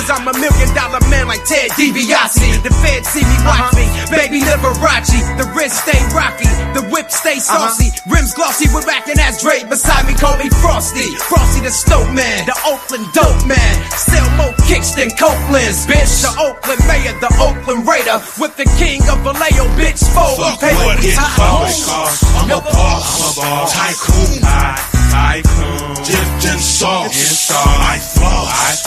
I'm $1 million man like Ted DiBiase. The feds see me, watch me, baby Liberace. The wrist stay rocky, the whip stay saucy. Rims glossy, we're backing as Dre. Beside me, call me Frosty. Frosty the Stoke Man, the Oakland dope man. Sell more kicks than Copeland's, bitch. The Oakland mayor, the Oakland Raider. With the king of Vallejo, bitch, fold. Fuck what it costs. I'm a boss, tycoon. Dipped in sauce. I floss.